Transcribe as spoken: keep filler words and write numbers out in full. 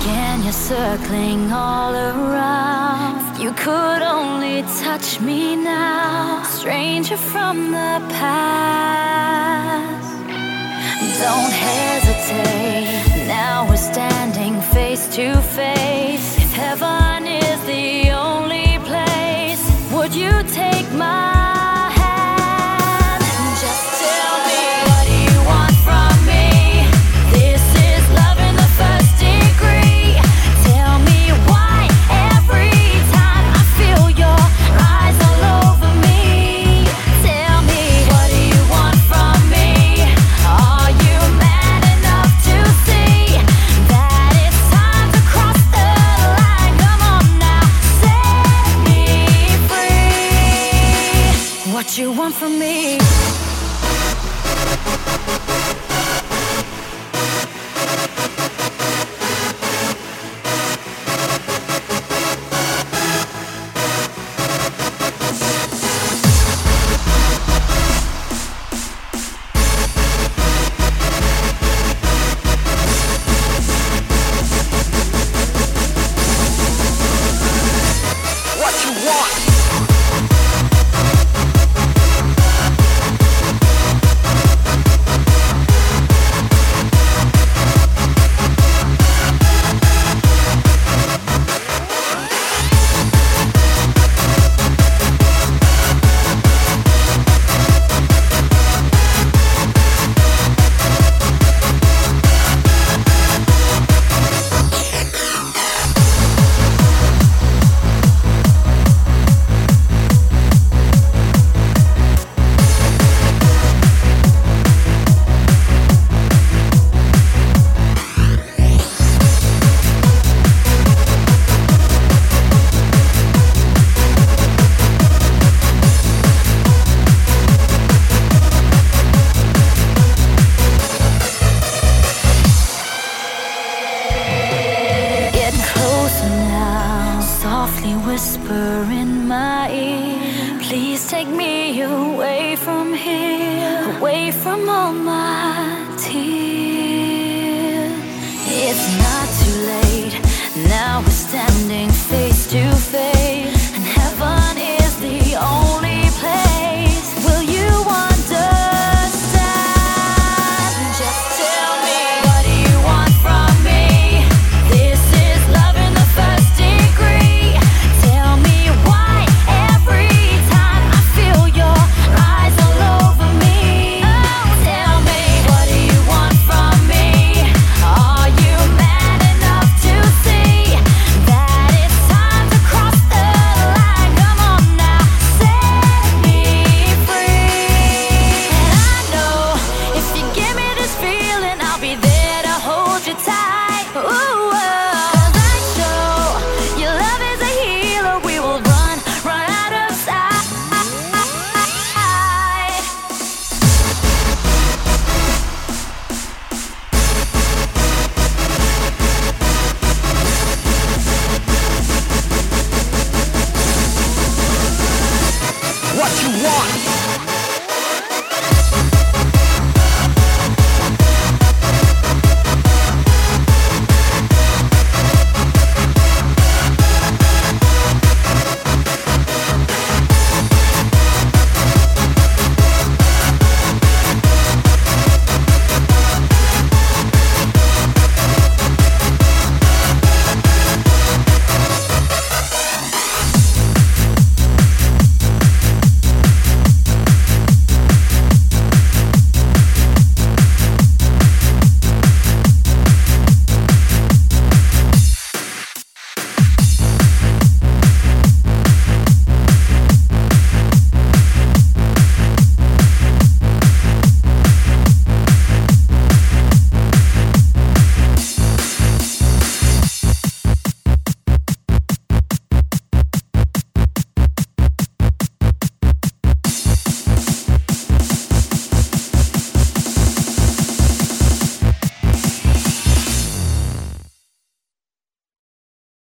Again, you're circling all around. If you could only touch me now, stranger from the past. Don't hesitate, now we're standing face to face. If heaven is the only place, would you take my hand? Just tell me, what do you want from me? This is love in the first degree. Tell me why every time I feel your eyes all over me. Tell me, what do you want from me? Are you mad enough to see that it's time to cross the line? Come on now, set me free. What you want from me? What you want? Get closer now, softly whisper in my ear. Please take me away from here, away from all my tears. It's not